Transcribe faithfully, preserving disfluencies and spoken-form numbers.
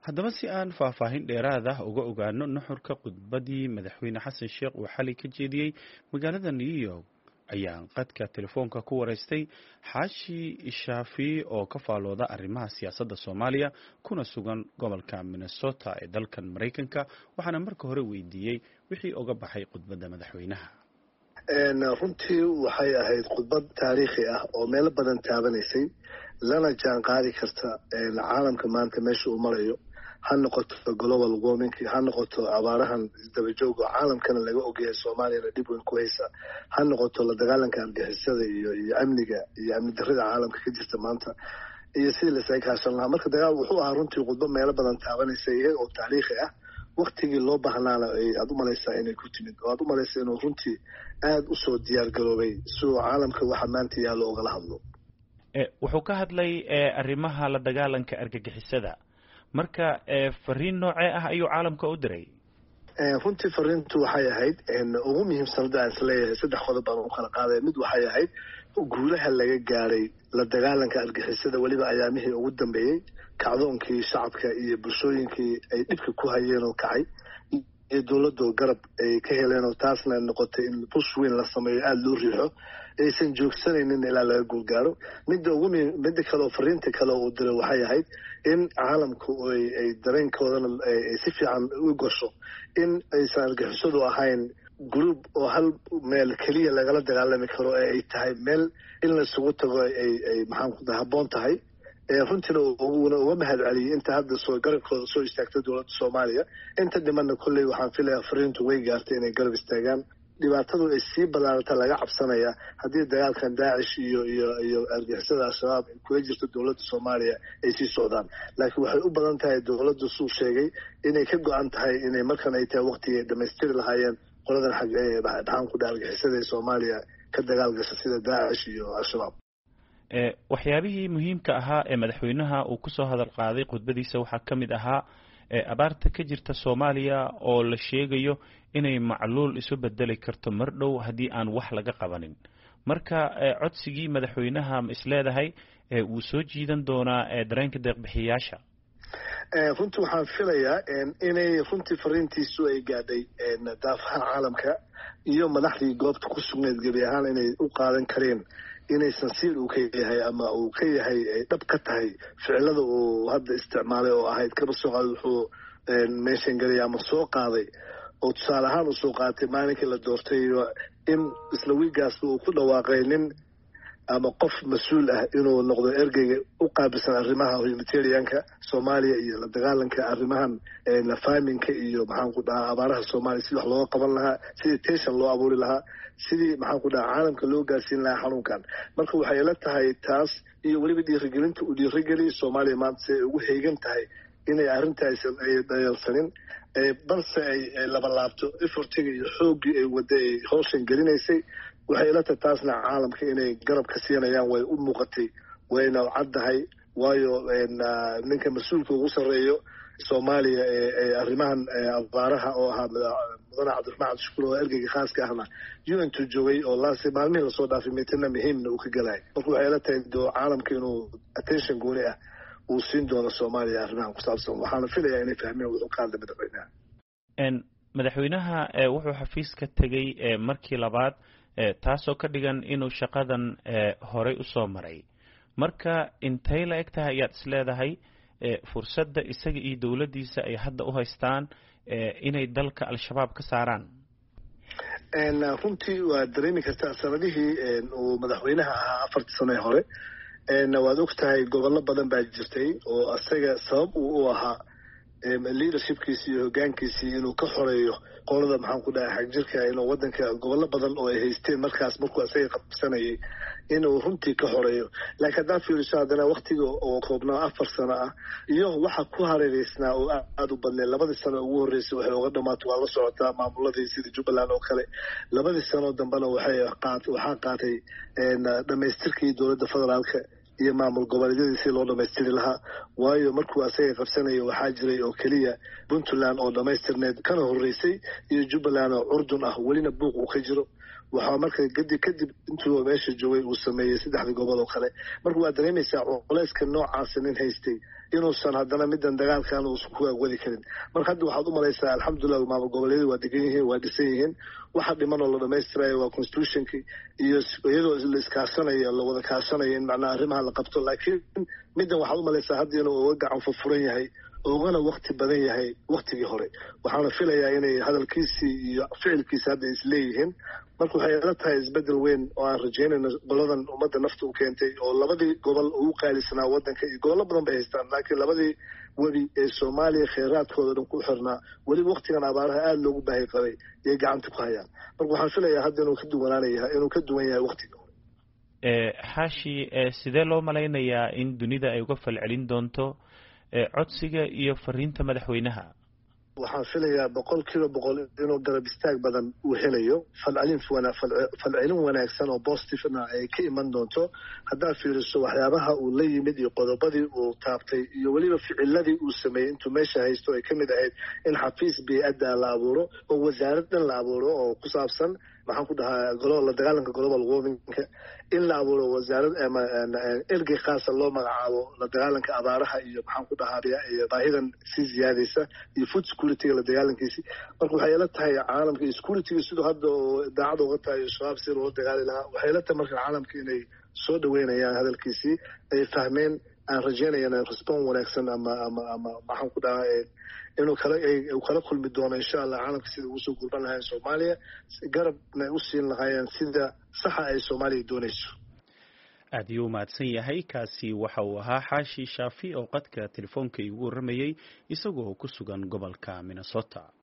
haddaba si aan faahfaahin dheeraad ah uga ogaano nuxurka khudbadii madaxweyne xasan sheekh uu xalay ka jeediyey magaalada new york ayaan qadka telefoonka ku waraystay xaashi shaafi oo ka faalooda arrimaha siyaasadda soomaaliya kuna sugan gobolka minnesota ee dalkan maraykanka waxaana marka hore weydiiyey wixii oga baxay khudbadda madaxweynaha. runtii waxay ahayd khudbad taariikhi ah oo meelo badan taabanaysay lana jaan qaadi karta caalamka maanta meesha uu marayo, ha noqoto global warming, ha noqoto abaarahan isdabajooga caalamkana laga ogyahay soomaaliyana dhib weyn ku haysa, ha noqoto la dagaalanka argixisada iyo iyo amniga iyo amni darrida caalamka ka jirta maanta iyo sidii lasaga kaashan lahaa. marka dagaal wuxuu ahaa runtii khudbad meelo badan taabanaysay iyaga oo taariikhi ah, waktigii loo bahnaana aad u malaysaa inay ku timid oo aad u malaysaa inuu runtii aada u soo diyaar garoobay siduu caalamka waxa maanta yaallo ogala hadlo. wuxuu ka hadlay arrimaha la dagaalanka argagixisada, marka fariin noocee ah ayuu caalamka u diray? runtii fariintu waxay ahayd ugu muhiimsanada aan isleeyahay saddex qodob baan u kala qaaday. mid waxay ahayd guulaha laga gaaray la dagaalanka argixisada weliba ayaamihii ugu dambeeyey, kacdoonkii shacabka iyo bulshooyinkii ay dhibka ku hayeen oo kacay iyo dowladda garab ay ka heleen oo taasna noqotay in bush weyn la sameeyo aada loo riixo aysan joogsanaynin ilaa laga guulgaaro. midda ugu midda kale oo fariinta kale uu diray waxay ahayd in caalamku ay dareenkoodana si fiican u gasho in aysan argixisadu ahayn group oo hal meel keliya lagala dagaalami karo ee ay tahay meel in laisugu tago ay ay maxaan ku habboon tahay. runtiina uuna uga mahad celiyey inta hadda soo garabkooda soo istaagtay dowladda soomaaliya. inta dhimanna kolley waxaan filayaa fariintu way gaartay inay garab istaagaan. dhibaatadu ay sii balaarata laga cabsanaya haddii dagaalkan daacish iyo iyo iyo argixisada al-shabaab ay kula jirto dowladda soomaaliya ay sii socdaan, laakiin waxay u badan tahay dowladdu suu sheegay inay ka go-an tahay inay markan ay tahay waqtigii ay dhamaystiri lahaayeen qoladan xag dhaxan ku dha argixisada ee soomaaliya ka dagaal gasha sida daacish iyo al-shabaab. waxyaabihii muhiimka ahaa ee madaxweynaha uu kusoo hadal qaaday khudbadiisa waxaa ka mid ahaa abaarta ka jirta soomaaliya oo la sheegayo inay macluul isu bedeli karto mar dhow haddii aan wax laga qabanin. marka codsigii madaxweynaha ma isleedahay wuu soo jiidan doonaa dareenka deeqbixiyayaasha? runtii waxaan filayaa inay runtii fariintiisu ay gaadhay daafaha caalamka iyo madaxdii goobta ku sugnayd gebi ahaan inay u qaadan kareen inaysan siil uu ka yahay ama uu ka yahay ay dhab ka tahay ficilada uu hadda isticmaalay oo ahayd kaba soo qaaday wuxuu meeshan geliyay ama soo qaaday oo tusaale ahaan u soo qaatay maalinkii la doortay in isla wiigaasba uu ku dhawaaqay nin ama qof mas-uul ah inuu noqdo ergeyga u qaabilsan arrimaha humanitarianka soomaaliya iyo la dagaalanka arrimahan faaminka iyo maxaan ku dhahaa abaaraha soomaaliya sidii wax looga qaban lahaa, sidii tension loo abuuri lahaa, sidii maxaan ku dhahaa caalamka loo gaarsiin lahaa xanuunkan. marka waxay ila tahay taas iyo weliba dhiirigelinta uu dhiirigeliyay soomaaliya maanta si ay ugu heegan tahay inay arrintaaysan ay dayalsanin balse ay labalaabto effortiga iyo xooggii ay wadda ay hawshan gelinaysay. waxay ila tahay taasna caalamka inay garab ka siinayaan way u muuqatay wayna caddahay, waayo ninka mas-uulka ugu sarreeyo soomaaliya ee arrimahan abaaraha oo ahaa mudane cabdiraxmaan cabdishakuur oo ergeyga khaaska ahna u n tu joogay oo laasi maalmihii lasoo dhaafay miitina muhiimna uu ka galay. marka waxay ila tahay do caalamka inuu attention gooni ah uu siin doono soomaaliya arrimahan ku saabsan. waxaana filayaa inay fahmeen wuxuu ka hadlay madaxweynaha. madaxweynaha wuxuu xafiiska tegey markii labaad, taasoo ka dhigan inuu shaqadan horey u soo maray. marka intay la eg tahay ayaad isleedahay fursadda isaga iyo dowladdiisa ay hadda u haystaan inay dalka al-shabaab ka saaraan? runtii waad dareemi kartaa sanadihii uu madaxweynaha ahaa afartii sano ee hore waad og tahay gobollo badan baa jirtay oo asaga sabab uu u ahaa leadershipkiisi iyo hoggaankiisii inuu ka xoreeyo qolada maxaan ku dhahay xagjirka inuu waddanka gobollo badan oo ay haysteen markaas markuu asaga qabsanayay inuu runtii ka xoreeyo. laakiin haddaa fiiriso haddana waktiga oo koobnaa afar sano ah iyo waxa ku hareereysnaa oo aada u badneed labadii sano ugu horreysay waxay uga dhammaatay waa la socotaa maamuladii sida jubbaland oo kale. labadii sano dambena waxay qaat waxaa qaatay dhamaystirkii dowladda federaalka iyo maamul goboleedyadii si loo dhamaystiri lahaa, waayo markuu asaga qabsanaya waxaa jiray oo keliya puntland oo dhamaystirneed kana horreysay iyo jubbaland oo curdun ah welina buuq uu ka jiro. waxaa marka gadi kadib intuu meesha joogay uu sameeyey saddexda gobol oo kale. marka waa dareemaysaa culayska noocaasa nin haystay inuusan haddana middan dagaalkan uusan ku agwadi karin marka hadda waxaad u malaysaa alxamdulilah maamul goboleedyadu waa degan yihiin waa dhisan yihiin waxa dhiman oo la dhamaystirayo waa constitutionkii iyo iyadoo la iskaasanayo la wada kaasanayo in macnaha arrimaha la qabto laakiin middan waxaad u malaysaa hadda inuu uga gacan furfuran yahay oogana wakti badan yahay waktigii hore waxaana filayaa inay hadalkiisii iyo ficilkiisi hadda isleeyihiin marka waxay ila tahay isbedel weyn oo aan rajaynayno goladan ummadda nafta u keentay oo labadii gobol ugu qaalisanaa waddanka iyo gobollo badan bay haystaan laakiin labadii webi ee soomaaliya kheyraadkooda dhan ku xirnaa weliba waktigan abaaraha aada loogu baahi qabay yay gacanta ku hayaan marka waxaan filayaa hadda inuu ka duwanaanaya inuu ka duwan yahay waktigii hore xaashi sidee loo malaynayaa in dunida ay uga falcelin doonto codsiga iyo fariinta madaxweynaha waxaan filayaa boqol kiiba boqol inuu garab istaag badan uu helayo falcelin falcelin wanaagsan oo positivena ay ka iman doonto haddaad fiiriso waxyaabaha uu la yimid iyo qodobadii uu taabtay iyo weliba ficiladii uu sameeyey intuu meesha haysto ay ka mid ahayd in xafiis bey-adda la abuuro oo wasaarad dhan la abuuro oo ku saabsan maxaan ku dhahaa la dagaalanka global warmingka in la abuuro wasaarad ama ergey khaasa loo magacaabo la dagaalanka abaaraha iyo maxaan ku dhahaa baahidan sii ziyaadaysa iyo food securityga la dagaalankiisi marka waxay ila tahay caalamka iyo securityga siduu hadda oo daacada uga tahay shabaab si loo dagaali lahaa waxay ila tahay marka caalamka inay soo dhaweynayaan hadalkiisii ay fahmeen aan rajaynayana respond wanaagsan ama ama ama maxaan ku dhahaa inuu kala uu kala kulmi doono insha allah caalamka sida ugu soo gurban lahayn Soomaaliya garabna u siin lahaayeen sida saxa ay Soomaaliya doonayso aad ayuu mahadsan yahay kaasi waxa uu ahaa xaashi shaafi oo qadka telefoonka igu waramayay isagoo ku sugan gobolka Minnesota.